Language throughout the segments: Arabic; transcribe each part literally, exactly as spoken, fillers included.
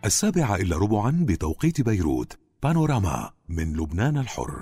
السابعة إلا ربعا بتوقيت بيروت. بانوراما من لبنان الحر.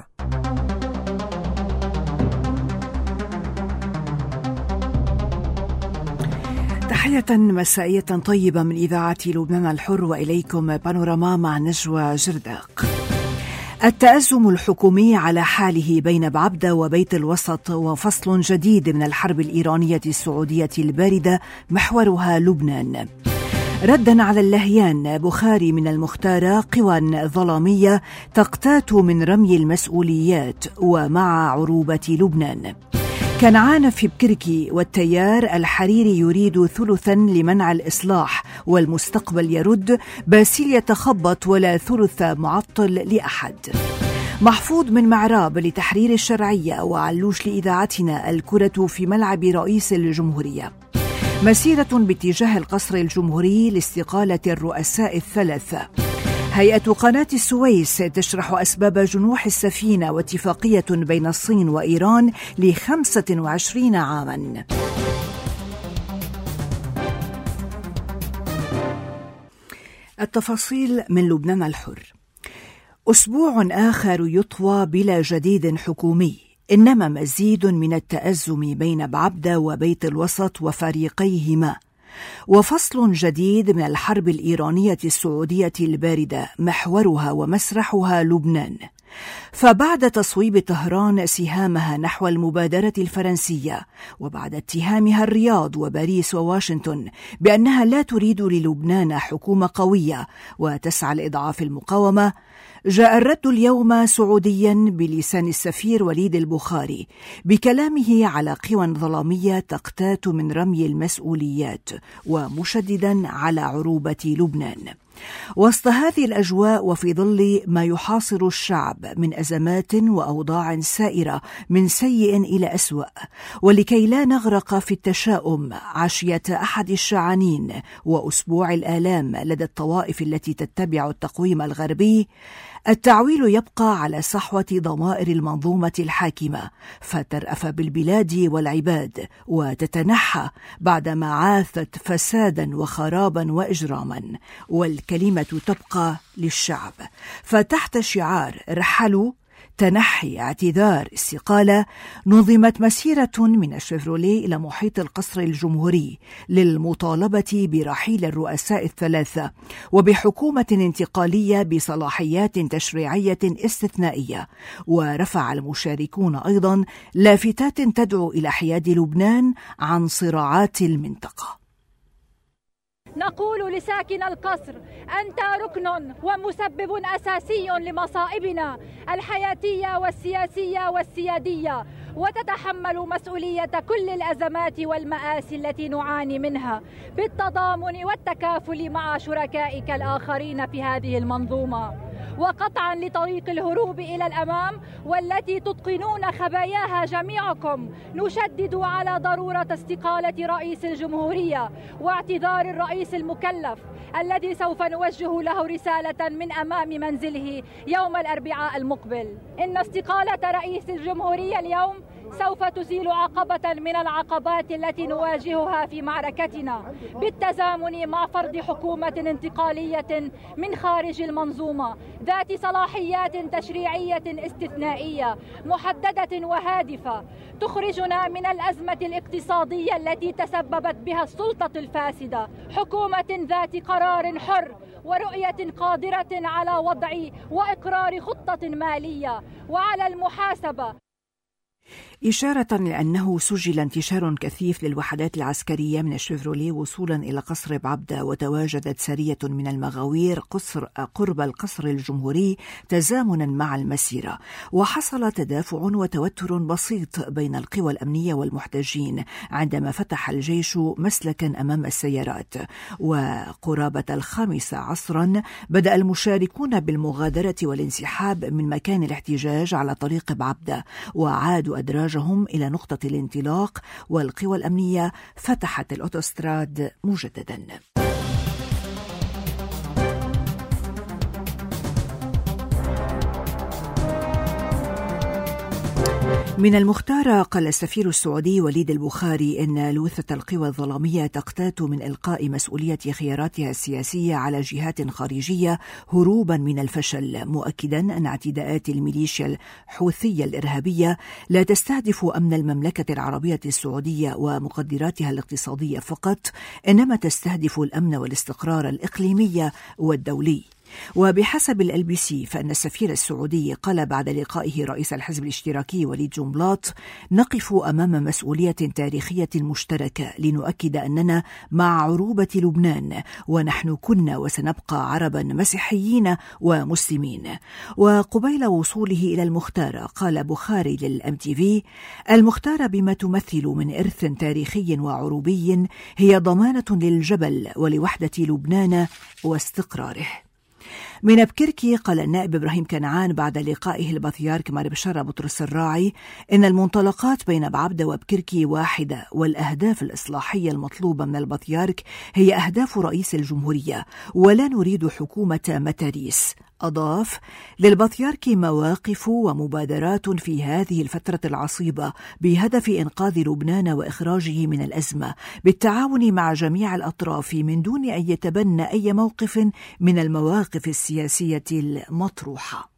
تحية مسائية طيبة من إذاعة لبنان الحر، وإليكم بانوراما مع نجوى جرداق. التأزم الحكومي على حاله بين بعبدة وبيت الوسط وفصل جديد من الحرب الإيرانية السعودية الباردة محورها لبنان. ردا على اللهيان بخاري من المختار قوى ظلامية تقتات من رمي المسؤوليات ومع عروبة لبنان. كنعان في بكركي والتيار الحريري يريد ثلثا لمنع الإصلاح، والمستقبل يرد باسيل يتخبط ولا ثلث معطل لأحد. محفوظ من معراب لتحرير الشرعية وعلوش لإذاعتنا الكرة في ملعب رئيس الجمهورية. مسيرة باتجاه القصر الجمهوري لاستقالة الرؤساء الثلاثة. هيئة قناة السويس تشرح أسباب جنوح السفينة واتفاقية بين الصين وإيران لخمسة وعشرين عاما. التفاصيل من لبنان الحر. أسبوع آخر يطوى بلا جديد حكومي، إنما مزيد من التأزم بين بعبدة وبيت الوسط وفريقيهما، وفصل جديد من الحرب الإيرانية السعودية الباردة محورها ومسرحها لبنان. فبعد تصويب طهران سهامها نحو المبادرة الفرنسية، وبعد اتهامها الرياض وباريس وواشنطن بأنها لا تريد للبنان حكومة قوية وتسعى لإضعاف المقاومة، جاء الرد اليوم سعوديا بلسان السفير وليد البخاري بكلامه على قوى ظلامية تقتات من رمي المسؤوليات، ومشددا على عروبة لبنان. وسط هذه الأجواء وفي ظل ما يحاصر الشعب من أزمات وأوضاع سائرة من سيء إلى أسوأ، ولكي لا نغرق في التشاؤم عشية أحد الشعانين وأسبوع الآلام لدى الطوائف التي تتبع التقويم الغربي، التعويل يبقى على صحوة ضمائر المنظومة الحاكمة فترأف بالبلاد والعباد وتتنحى بعدما عاثت فسادا وخرابا وإجراما، والكلمة تبقى للشعب. فتحت شعار رحلوا، تنحي، اعتذار، استقالة، نظمت مسيرة من الشيفروليه إلى محيط القصر الجمهوري للمطالبة برحيل الرؤساء الثلاثة وبحكومة انتقالية بصلاحيات تشريعية استثنائية. ورفع المشاركون أيضا لافتات تدعو إلى حياد لبنان عن صراعات المنطقة. نقول لساكن القصر: أنت ركن ومسبب أساسي لمصائبنا الحياتية والسياسية والسيادية، وتتحمل مسؤولية كل الأزمات والمآسي التي نعاني منها بالتضامن والتكافل مع شركائك الآخرين في هذه المنظومة، وقطعا لطريق الهروب إلى الأمام والتي تتقنون خباياها جميعكم. نشدد على ضرورة استقالة رئيس الجمهورية واعتذار الرئيس المكلف الذي سوف نوجه له رسالة من أمام منزله يوم الأربعاء المقبل. إن استقالة رئيس الجمهورية اليوم سوف تزيل عقبة من العقبات التي نواجهها في معركتنا بالتزامن مع فرض حكومة انتقالية من خارج المنظومة ذات صلاحيات تشريعية استثنائية محددة وهادفة تخرجنا من الأزمة الاقتصادية التي تسببت بها السلطة الفاسدة، حكومة ذات قرار حر ورؤية قادرة على وضع وإقرار خطة مالية وعلى المحاسبة. إشارة لأنه سجل انتشار كثيف للوحدات العسكرية من الشيفروليه وصولا إلى قصر بعبدة، وتواجدت سرية من المغاوير قصر قرب القصر الجمهوري تزامنا مع المسيرة، وحصل تدافع وتوتر بسيط بين القوى الأمنية والمحتجين عندما فتح الجيش مسلكا أمام السيارات. وقرابة الخامسة عصرا بدأ المشاركون بالمغادرة والانسحاب من مكان الاحتجاج على طريق بعبدة، وعادوا أدراجهم إلى نقطة الانطلاق، والقوى الأمنية فتحت الأوتوستراد مجددا. من المختار قال السفير السعودي وليد البخاري إن لوثة القوى الظلامية تقتات من إلقاء مسؤولية خياراتها السياسية على جهات خارجية هروبا من الفشل، مؤكدا أن اعتداءات الميليشيا الحوثية الإرهابية لا تستهدف أمن المملكة العربية السعودية ومقدراتها الاقتصادية فقط، إنما تستهدف الأمن والاستقرار الإقليمي والدولي. وبحسب ال بي سي فإن السفير السعودي قال بعد لقائه رئيس الحزب الاشتراكي وليد جنبلاط: نقف أمام مسؤولية تاريخية مشتركة لنؤكد أننا مع عروبة لبنان، ونحن كنا وسنبقى عربا مسيحيين ومسلمين. وقبيل وصوله إلى المختار قال بخاري للأم تي في: المختار بما تمثل من إرث تاريخي وعروبي هي ضمانة للجبل ولوحدة لبنان واستقراره. من بكركي قال النائب إبراهيم كنعان بعد لقائه البطيارك مع بشارة بطرس الراعي إن المنطلقات بين بعبدة وبكركي واحدة، والأهداف الإصلاحية المطلوبة من البطيارك هي أهداف رئيس الجمهورية، ولا نريد حكومة متاريس. أضاف: للبطيارك مواقف ومبادرات في هذه الفترة العصيبة بهدف إنقاذ لبنان وإخراجه من الأزمة بالتعاون مع جميع الأطراف من دون أن يتبنى أي موقف من المواقف السياسية المطروحة.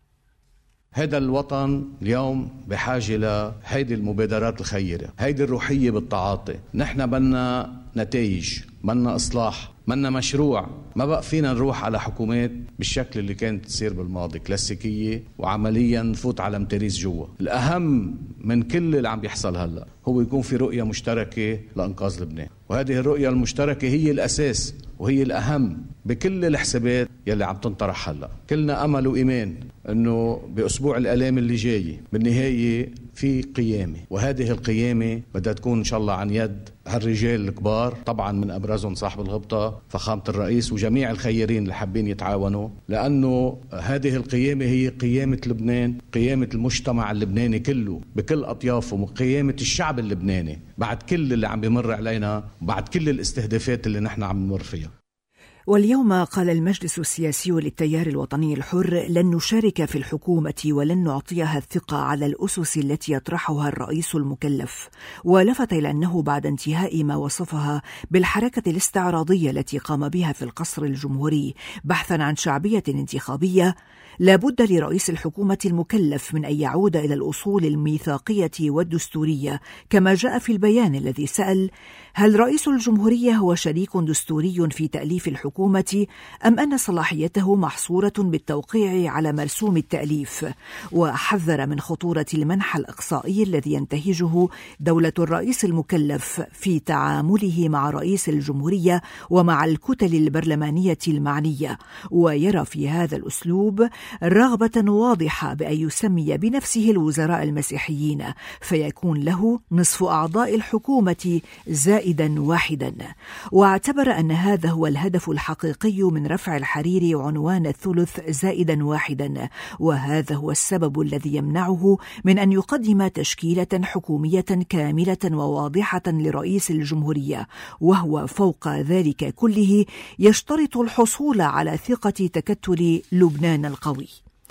هذا الوطن اليوم بحاجة لهيدي المبادرات الخيرة، هيدي الروحية بالتعاطي. نحن بدنا نتائج، بدنا إصلاح، بدنا مشروع. ما بقى فينا نروح على حكومات بالشكل اللي كانت تصير بالماضي، كلاسيكية وعمليا نفوت على متاريس جوا. الأهم من كل اللي عم بيحصل هلأ هو يكون في رؤية مشتركة لإنقاذ لبنان، وهذه الرؤية المشتركة هي الأساس وهي الأهم بكل الحسابات يلي عم تنطرح هلأ. كلنا أمل وإيمان أنه بأسبوع الآلام اللي جاي بالنهاية في قيامة، وهذه القيامة بدها تكون إن شاء الله عن يد هالرجال الكبار، طبعا من أبرزهم صاحب الغبطة فخامة الرئيس وجميع الخيرين اللي حابين يتعاونوا، لأنه هذه القيامة هي قيامة لبنان، قيامة المجتمع اللبناني كله بكل أطيافه، قيامة الشعب اللبناني بعد كل اللي عم بمر علينا، بعد كل الاستهدافات اللي نحن عم نمر فيها. واليوم قال المجلس السياسي للتيار الوطني الحر: لن نشارك في الحكومة ولن نعطيها الثقة على الأسس التي يطرحها الرئيس المكلف. ولفت إلى أنه بعد انتهاء ما وصفها بالحركة الاستعراضية التي قام بها في القصر الجمهوري بحثا عن شعبية انتخابية، لا بد لرئيس الحكومة المكلف من أن يعود إلى الأصول الميثاقية والدستورية، كما جاء في البيان الذي سأل: هل رئيس الجمهورية هو شريك دستوري في تأليف الحكومة أم أن صلاحيته محصورة بالتوقيع على مرسوم التأليف؟ وحذر من خطورة المنحى الإقصائي الذي ينتهجه دولة الرئيس المكلف في تعامله مع رئيس الجمهورية ومع الكتل البرلمانية المعنية، ويرى في هذا الأسلوب رغبة واضحة بأن يسمي بنفسه الوزراء المسيحيين فيكون له نصف أعضاء الحكومة زائدا واحدا. واعتبر أن هذا هو الهدف الحقيقي من رفع الحريري عنوان الثلث زائدا واحدا، وهذا هو السبب الذي يمنعه من أن يقدم تشكيلة حكومية كاملة وواضحة لرئيس الجمهورية، وهو فوق ذلك كله يشترط الحصول على ثقة تكتل لبنان القوي.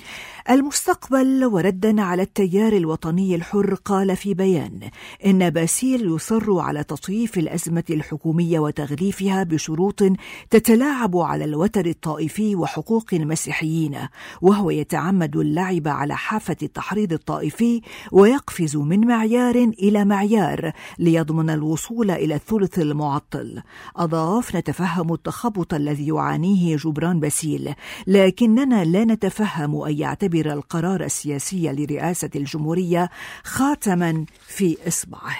المستقبل وردا على التيار الوطني الحر قال في بيان إن باسيل يصر على تطويف الأزمة الحكومية وتغليفها بشروط تتلاعب على الوتر الطائفي وحقوق المسيحيين، وهو يتعمد اللعب على حافة التحريض الطائفي ويقفز من معيار إلى معيار ليضمن الوصول إلى الثلث المعطل. أضاف: نتفهم التخبط الذي يعانيه جبران باسيل، لكننا لا نتفهم أن يعتبر القرار السياسي لرئاسة الجمهورية خاتما في إصبعه.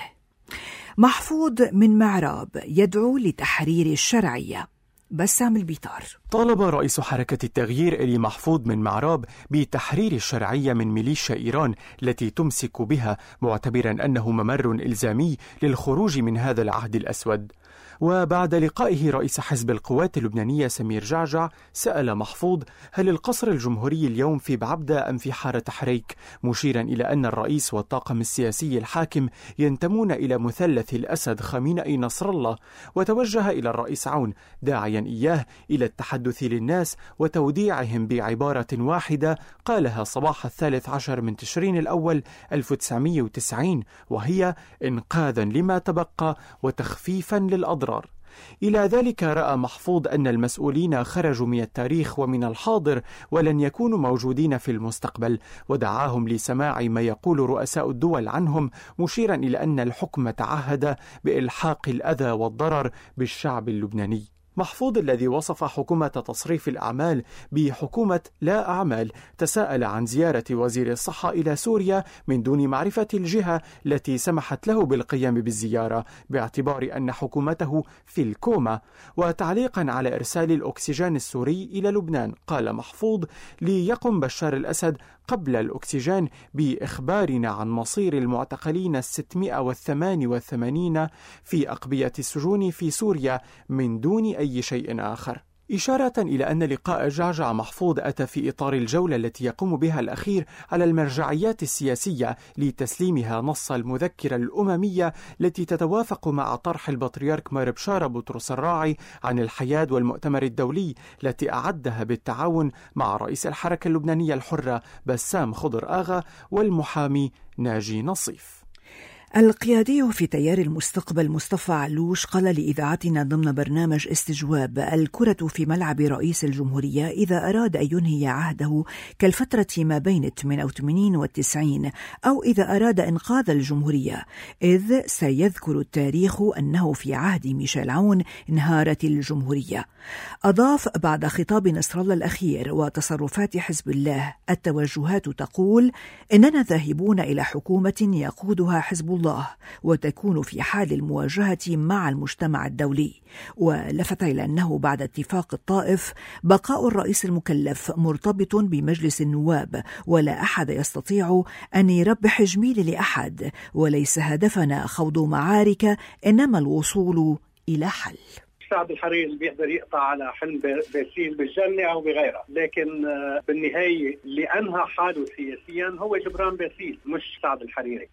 محفوظ من معراب يدعو لتحرير الشرعية. بسام البيطار. طالب رئيس حركة التغيير إلي محفوظ من معراب بتحرير الشرعية من ميليشيا إيران التي تمسك بها، معتبرا أنه ممر إلزامي للخروج من هذا العهد الأسود. وبعد لقائه رئيس حزب القوات اللبنانية سمير جعجع سأل محفوظ: هل القصر الجمهوري اليوم في بعبدة أم في حارة حريك؟ مشيرا إلى أن الرئيس والطاقم السياسي الحاكم ينتمون إلى مثلث الأسد خامنئي نصر الله، وتوجه إلى الرئيس عون داعيا إياه إلى التحدث للناس وتوديعهم بعبارة واحدة قالها صباح الثالث عشر من تشرين الأول ألف وتسعمئة وتسعين، وهي إنقاذا لما تبقى وتخفيفا للأضرار. إلى ذلك رأى محفوظ أن المسؤولين خرجوا من التاريخ ومن الحاضر ولن يكونوا موجودين في المستقبل، ودعاهم لسماع ما يقول رؤساء الدول عنهم، مشيرا إلى أن الحكم تعهد بإلحاق الأذى والضرر بالشعب اللبناني. محفوظ الذي وصف حكومة تصريف الأعمال بحكومة لا أعمال تساءل عن زيارة وزير الصحة إلى سوريا من دون معرفة الجهة التي سمحت له بالقيام بالزيارة، باعتبار أن حكومته في الكوما. وتعليقا على إرسال الأكسجين السوري إلى لبنان قال محفوظ: ليقم بشار الأسد قبل الأكسجين بإخبارنا عن مصير المعتقلين الستمائة وثمانية وثمانين في أقبية السجون في سوريا من دون أي شيء آخر. إشارة إلى أن لقاء جعجع محفوظ أتى في إطار الجولة التي يقوم بها الأخير على المرجعيات السياسية لتسليمها نص المذكرة الأممية التي تتوافق مع طرح البطريرك مار بشارة بطرس الراعي عن الحياة والمؤتمر الدولي التي أعدها بالتعاون مع رئيس الحركة اللبنانية الحرة بسام خضر آغا والمحامي ناجي نصيف. القيادي في تيار المستقبل مصطفى علوش قال لإذاعتنا ضمن برنامج استجواب: الكرة في ملعب رئيس الجمهورية إذا أراد أن ينهي عهده كالفترة ما بين ثمانية وثمانين والتسعين، أو إذا أراد إنقاذ الجمهورية، إذ سيذكر التاريخ أنه في عهد ميشيل عون انهارت الجمهورية. أضاف بعد خطاب نصر الله الأخير وتصرفات حزب الله: التوجهات تقول إننا ذاهبون إلى حكومة يقودها حزب الله وتكون في حال المواجهة مع المجتمع الدولي. ولفت إلى أنه بعد اتفاق الطائف بقاء الرئيس المكلف مرتبط بمجلس النواب، ولا أحد يستطيع أن يربح جميل لأحد، وليس هدفنا خوض معارك إنما الوصول إلى حل. سعد الحريري اللي بيقدر يقطع على حلم باسيل بالجنة أو بغيرها، لكن بالنهاية اللي أنهى حاله سياسيا هو جبران باسيل مش سعد الحريري.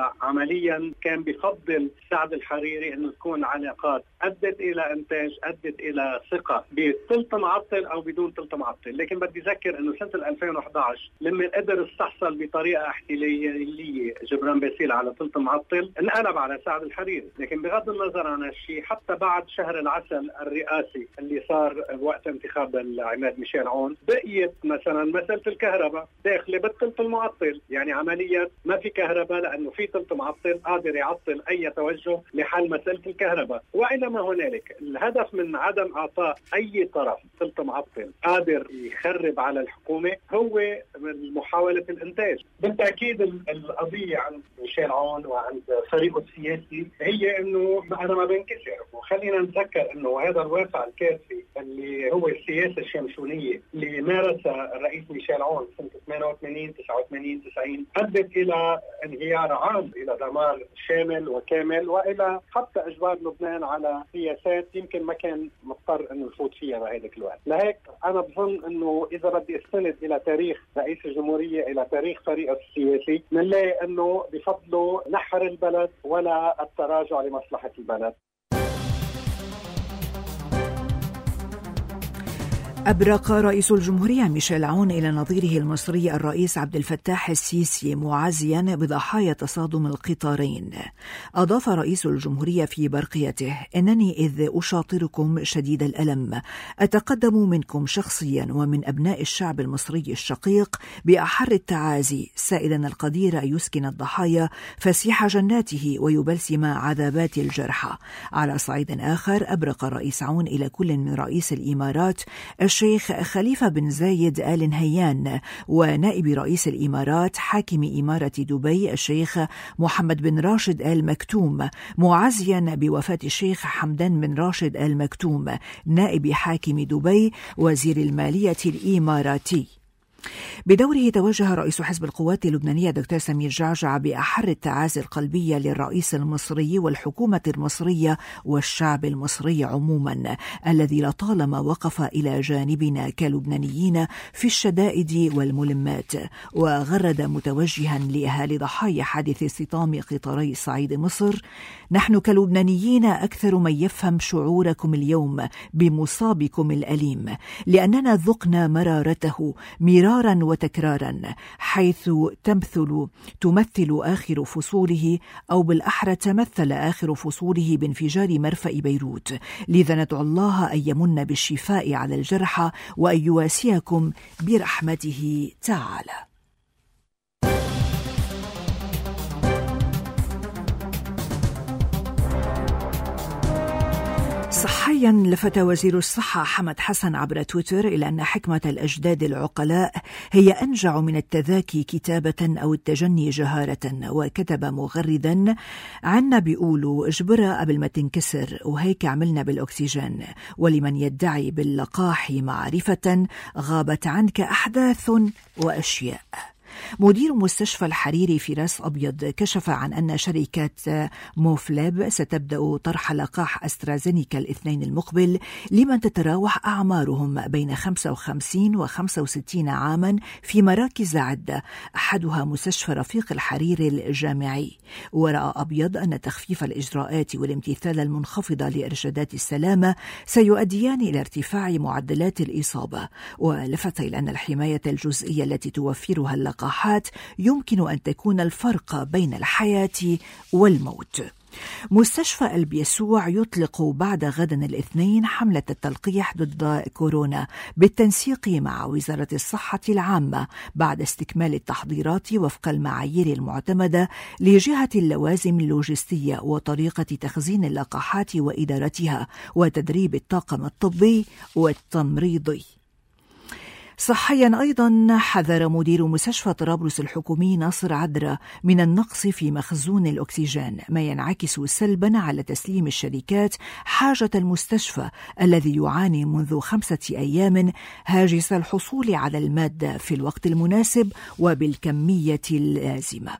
وعمليا كان بيفضل سعد الحريري أنه تكون علاقات أدت إلى إنتاج، أدت إلى ثقة بثلث معطل أو بدون ثلث معطل. لكن بدي أذكر أنه سنة ألفين وأحد عشر لما قدر استحصل بطريقة احتلالية جبران باسيل على ثلث معطل انقلب على سعد الحريري. لكن بغض النظر عن هالشيء، حتى بعد شهر العسل الرئاسي اللي صار وقت انتخاب العماد ميشيل عون، بقيت مثلا مسألة الكهرباء داخله بالثلث المعطل. يعني عمليا ما في كهرباء لأنه في ثلث معطل قادر يعطل أي توجه لحل مسألة الكهرباء. وإلى ما هنالك، الهدف من عدم إعطاء أي طرف ثلث معطل قادر يخرب على الحكومة هو محاولة الإنتاج. بالتأكيد القضية عند ميشيل عون وعند فريقه السياسي هي إنه أنا ما بنكسر. وخلينا نتذكر إنه هذا الواقع الكارثي اللي هو السياسة الشمشونية اللي مارسها الرئيس ميشيل عون سنة ثمانية وثمانين تسعة وثمانين تسعين أدت إلى انهيار عام، إلى دمار شامل وكامل، وإلى حتى إجبار لبنان على سياسات يمكن ما كان مضطر إنه يفوت فيها بهذاك الوقت. لهيك أنا بظن إنه إذا بدي أستند إلى تاريخ رئيس الجمهورية، إلى تاريخ فريقه السياسي، بنلاقي إنه بفضله نحر البلد ولا التراجع لمصلحة البلد. أبرق رئيس الجمهورية ميشيل عون إلى نظيره المصري الرئيس عبد الفتاح السيسي معازيا بضحايا تصادم القطارين. أضاف رئيس الجمهورية في برقيته: إنني إذ أشاطركم شديد الألم أتقدم منكم شخصيا ومن أبناء الشعب المصري الشقيق بأحر التعازي، سائلا القدير أن يسكن الضحايا فسيح جناته ويبلسم عذابات الجرحى. على صعيد آخر، أبرق الرئيس عون إلى كل من رئيس الإمارات الشيخ خليفة بن زايد آل نهيان ونائب رئيس الإمارات حاكم إمارة دبي الشيخ محمد بن راشد آل مكتوم، معزيا بوفاة الشيخ حمدان بن راشد آل مكتوم نائب حاكم دبي وزير المالية الإماراتي. بدوره توجه رئيس حزب القوات اللبنانية دكتور سمير جعجع بأحر التعازي القلبية للرئيس المصري والحكومة المصرية والشعب المصري عموما، الذي لطالما وقف إلى جانبنا كلبنانيين في الشدائد والملمات. وغرد متوجها لأهالي ضحايا حادث اصطدام قطاري صعيد مصر: نحن كلبنانيين أكثر من يفهم شعوركم اليوم بمصابكم الأليم، لأننا ذقنا مرارته مرارا وتكرارا، حيث تمثل تمثل آخر فصوله، أو بالأحرى تمثل آخر فصوله بانفجار مرفأ بيروت. لذا ندعو الله أن يمن بالشفاء على الجرحى وأن يواسيكم برحمته تعالى. صحيا، لفت وزير الصحة حمد حسن عبر تويتر إلى أن حكمة الأجداد العقلاء هي أنجع من التذاكي كتابة أو التجني جهارة. وكتب مغردا: عنا بيقولوا اجبرها قبل ما تنكسر، وهيك عملنا بالأكسجين. ولمن يدعي باللقاح معرفة غابت عنك أحداث وأشياء. مدير مستشفى الحريري في راس أبيض كشف عن أن شركة موفلاب ستبدأ طرح لقاح أسترازينيكا الاثنين المقبل لمن تتراوح أعمارهم بين خمسة وخمسين وخمسة وستين عاما في مراكز عدة، أحدها مستشفى رفيق الحريري الجامعي. ورأى أبيض أن تخفيف الإجراءات والامتثال المنخفضة لإرشادات السلامة سيؤديان إلى ارتفاع معدلات الإصابة. ولفت إلى أن الحماية الجزئية التي توفرها اللقاح يمكن أن تكون الفرق بين الحياة والموت. مستشفى البيسوع يطلق بعد غد الاثنين حملة التلقيح ضد كورونا بالتنسيق مع وزارة الصحة العامة بعد استكمال التحضيرات وفق المعايير المعتمدة لجهة اللوازم اللوجستية وطريقة تخزين اللقاحات وإدارتها وتدريب الطاقم الطبي والتمريضي. صحيا أيضا، حذر مدير مستشفى طرابلس الحكومي ناصر عدرة من النقص في مخزون الأكسجين، ما ينعكس سلبا على تسليم الشركات حاجة المستشفى الذي يعاني منذ خمسة أيام هاجس الحصول على المادة في الوقت المناسب وبالكمية اللازمة.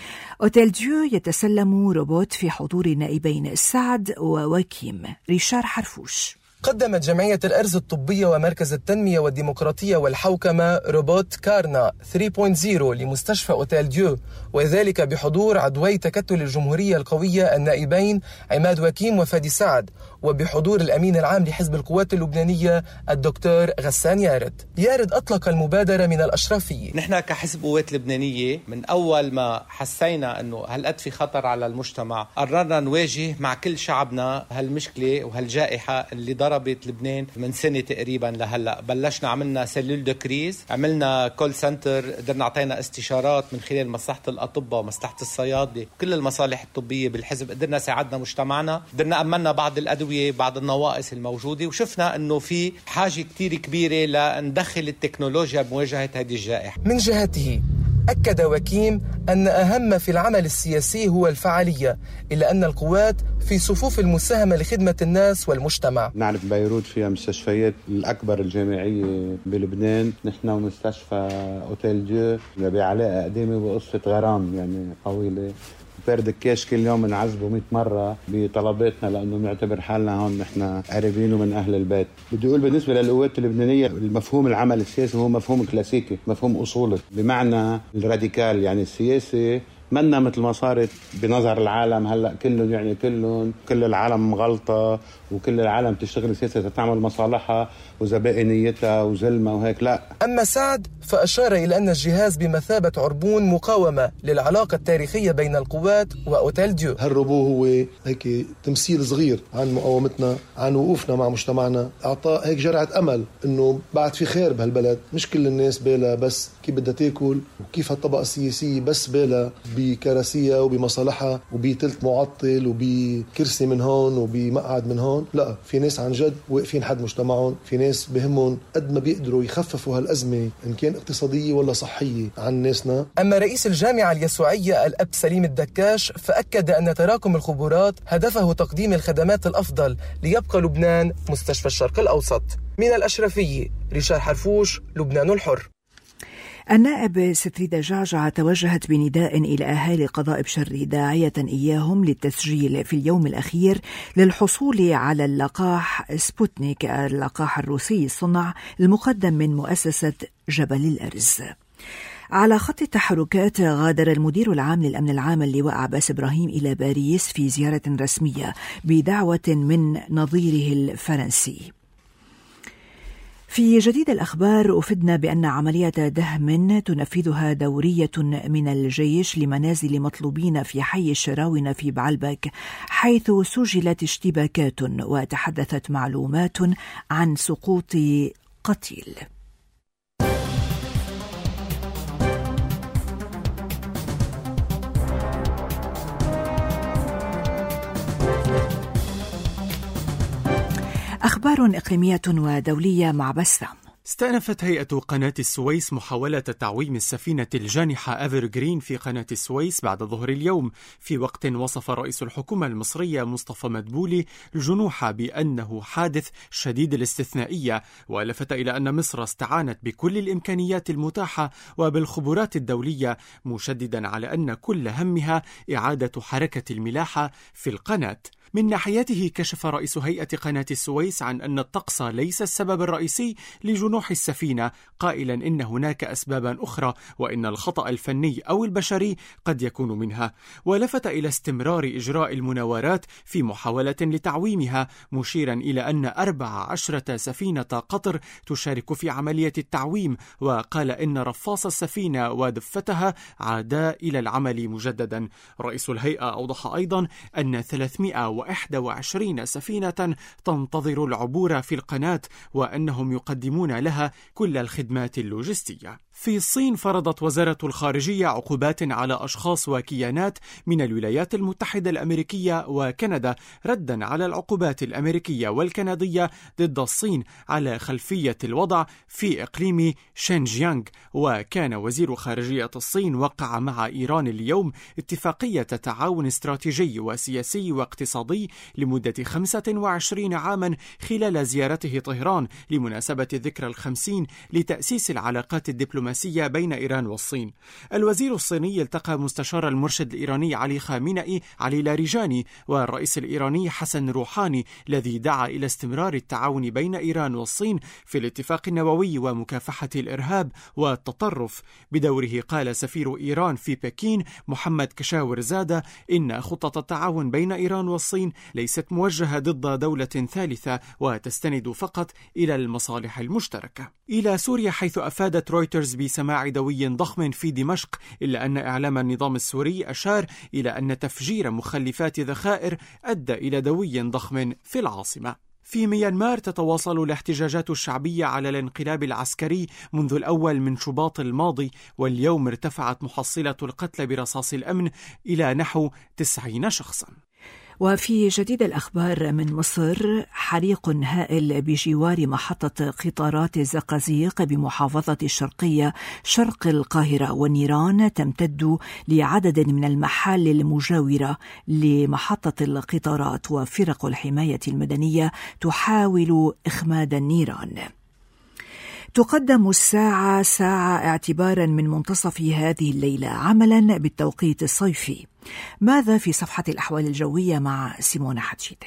أوتيل ديو يتسلم روبوت في حضور النائبين سعد ووكيم. ريشار حرفوش. قدمت جمعية الأرز الطبية ومركز التنمية والديمقراطية والحوكمة روبوت كارنا ثلاثة نقطة صفر لمستشفى أوتيل ديو، وذلك بحضور عضوي تكتل الجمهورية القوية النائبين عماد وكيم وفادي سعد، وبحضور الأمين العام لحزب القوات اللبنانية الدكتور غسان يارد. يارد أطلق المبادرة من الأشرفية. نحن كحزب قوات لبنانية من أول ما حسينا أنه هالقد في خطر على المجتمع قررنا نواجه مع كل شعبنا هالمشكلة وهالجائحة اللي ضربت لبنان من سنة تقريبا لهلأ. بلشنا عملنا سيلول دو كريز، عملنا كول سنتر، قدرنا عطينا استشارات من خلال مصلحة الأطباء ومصلحة الصيادلة، كل المصالح الطبية بالحزب. قدرنا ساعدنا مجتمعنا، قدرنا أمنا بعض الأدوية، بعض النواقص الموجودة، وشفنا أنه في حاجة كتير كبيرة لندخل التكنولوجيا بمواجهة هذه الجائحة. من جهته أكد وكيم أن أهم في العمل السياسي هو الفعالية، إلا أن القوات في صفوف المساهمة لخدمة الناس والمجتمع. نعرف بيروت فيها مستشفيات الأكبر الجامعية بلبنان، نحن ومستشفى أوتيل ديو بعلاقة قديمة بقصة غرام يعني طويلة، بارد الكاش كل يوم نعذبه مئة مرة بطلباتنا لأنه نعتبر حالنا هون نحن قريبين ومن أهل البيت. بدي أقول بالنسبة للقوات اللبنانية المفهوم العمل السياسي هو مفهوم كلاسيكي، مفهوم أصولي، بمعنى الراديكال. يعني السياسي منا مثل ما صارت بنظر العالم هلأ كلهم يعني كلهم كل العالم غلطة وكل العالم تشتغل سياسة تعمل مصالحها وزبائنيتها وزلمة وهيك، لا. أما سعد فأشار إلى أن الجهاز بمثابة عربون مقاومة للعلاقة التاريخية بين القوات وأوتيل ديو. هالروبو هو هيك تمثيل صغير عن مقاومتنا، عن وقوفنا مع مجتمعنا، أعطى هيك جرعة أمل إنه بعد في خير بهالبلد. مش كل الناس بالها بس كيف بدها تاكل، وكيف هالطبقة السياسية بس بالها بكراسية وبمصالحها وبتلت معطل وبكرسي من هون وبمقعد من هون. لا، في ناس عن جد واقفين حد مجتمعهم، في ناس بهمهم قد ما بيقدروا يخففوا هالأزمة إن كان اقتصادية ولا صحية عن ناسنا. أما رئيس الجامعة اليسوعية الأب سليم الدكاش فأكد أن تراكم الخبرات هدفه تقديم الخدمات الأفضل ليبقى لبنان مستشفى الشرق الأوسط. من الأشرفية، ريشار حرفوش، لبنان الحر. النائب ستريدا جعجع توجهت بنداء إلى أهالي قضاء بشر داعية إياهم للتسجيل في اليوم الأخير للحصول على اللقاح سبوتنيك، اللقاح الروسي الصنع المقدم من مؤسسة جبل الأرز. على خط التحركات، غادر المدير العام للأمن العام اللواء عباس إبراهيم إلى باريس في زيارة رسمية بدعوة من نظيره الفرنسي. في جديد الأخبار، أفدنا بأن عملية دهم تنفذها دورية من الجيش لمنازل مطلوبين في حي الشراونة في بعلبك، حيث سجلت اشتباكات وتحدثت معلومات عن سقوط قتيل. أخبار إقليمية ودولية مع بسام. استأنفت هيئة قناة السويس محاولة تعويم السفينة الجانحة أفرغرين في قناة السويس بعد ظهر اليوم، في وقت وصف رئيس الحكومة المصرية مصطفى مدبولي الجنوح بأنه حادث شديد الاستثنائية، ولفت إلى أن مصر استعانت بكل الإمكانيات المتاحة وبالخبرات الدولية، مشددا على أن كل همها إعادة حركة الملاحة في القناة. من ناحيته كشف رئيس هيئة قناة السويس عن أن الطقس ليس السبب الرئيسي لجنوح السفينة، قائلا إن هناك أسبابا أخرى وإن الخطأ الفني أو البشري قد يكون منها، ولفت إلى استمرار إجراء المناورات في محاولة لتعويمها، مشيرا إلى أن أربع عشرة سفينة قطر تشارك في عملية التعويم، وقال إن رفاص السفينة ودفتها عادا إلى العمل مجددا. رئيس الهيئة أوضح أيضا أن ثلاثمائة وإحدى وعشرين سفينة تنتظر العبور في القناة، وأنهم يقدمون لها كل الخدمات اللوجستية. في الصين، فرضت وزارة الخارجية عقوبات على أشخاص وكيانات من الولايات المتحدة الأمريكية وكندا، ردا على العقوبات الأمريكية والكندية ضد الصين على خلفية الوضع في إقليم شينجيانغ. وكان وزير خارجية الصين وقع مع إيران اليوم اتفاقية تعاون استراتيجي وسياسي واقتصادي لمدة خمسة وعشرين عاما خلال زيارته طهران لمناسبة الذكرى الخمسين لتأسيس العلاقات الدبلوماسية بين إيران والصين. الوزير الصيني التقى مستشار المرشد الإيراني علي خامنئي علي لاریجاني والرئيس الإيراني حسن روحاني، الذي دعا إلى استمرار التعاون بين إيران والصين في الاتفاق النووي ومكافحة الإرهاب والتطرف. بدوره قال سفير إيران في بكين محمد كشاور زادة إن خطة التعاون بين إيران والصين ليست موجهة ضد دولة ثالثة وتستند فقط إلى المصالح المشتركة. إلى سوريا، حيث أفادت رويترز بسماع دوي ضخم في دمشق، إلا أن إعلام النظام السوري أشار إلى أن تفجير مخلفات ذخائر أدى إلى دوي ضخم في العاصمة. في ميانمار، تتواصل الاحتجاجات الشعبية على الانقلاب العسكري منذ الأول من شباط الماضي، واليوم ارتفعت محصلة القتلى برصاص الأمن إلى نحو تسعين شخصا. وفي جديد الأخبار من مصر، حريق هائل بجوار محطة قطارات الزقازيق بمحافظة الشرقية شرق القاهرة، والنيران تمتد لعدد من المحال المجاورة لمحطة القطارات، وفرق الحماية المدنية تحاول إخماد النيران. تقدم الساعة ساعة اعتبارا من منتصف هذه الليلة عملا بالتوقيت الصيفي. ماذا في صفحة الأحوال الجوية مع سيمونة حتشيتي؟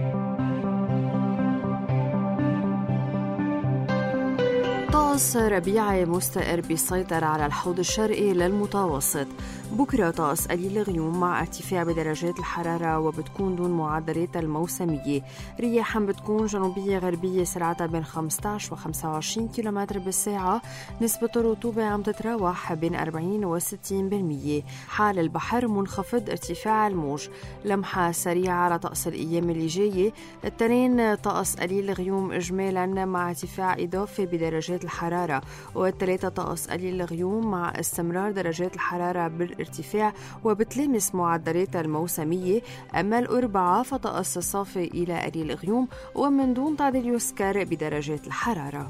طقس ربيعي مستقر بيسيطر على الحوض الشرقي للمتوسط. بكرة طقس قليل غيوم مع ارتفاع بدرجات الحرارة وبتكون دون معدلات الموسمية. رياح بتكون جنوبية غربية سرعتها بين خمسة عشر و خمسة وعشرين كيلومتر بالساعة. نسبة الرطوبة عم تتراوح بين أربعين و ستين بالمية. حال البحر منخفض ارتفاع الموج. لمحة سريعة على طقس الأيام اللي جاية. التنين طقس قليل غيوم إجمالا مع ارتفاع إضافي بدرجات الحرارة، والثلاثة طقس قليل غيوم مع استمرار درجات الحرارة بالارتفاع وبتلامس معدلات الموسمية. أما الأربعاء فطقس صافي إلى قليل غيوم ومن دون تعديل يسكر بدرجات الحرارة.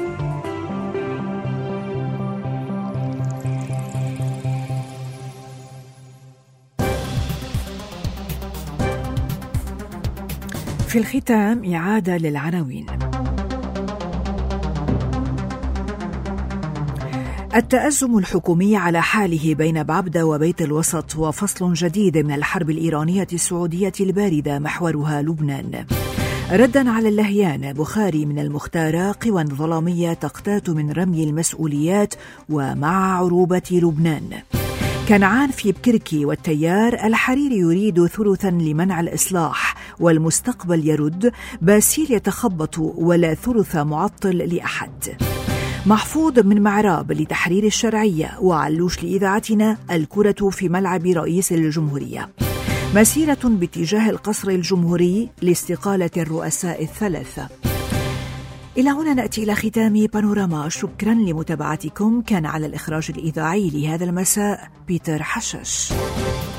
في الختام إعادة للعناوين. التأزم الحكومي على حاله بين بعبدة وبيت الوسط وفصل جديد من الحرب الإيرانية السعودية الباردة محورها لبنان. ردا على اللهيان، بخاري من المختارة قوى ظلامية تقتات من رمي المسؤوليات ومع عروبة لبنان. كنعان في بكركي والتيار، الحريري يريد ثلثا لمنع الإصلاح والمستقبل يرد، باسيل يتخبط ولا ثلث معطل لأحد. محفوظ من معراب لتحرير الشرعية، وعلوش لإذاعتنا الكرة في ملعب رئيس الجمهورية. مسيرة باتجاه القصر الجمهوري لاستقالة الرؤساء الثلاثة. إلى هنا نأتي إلى ختام بانوراما. شكرا لمتابعتكم. كان على الإخراج الإذاعي لهذا المساء بيتر حشش.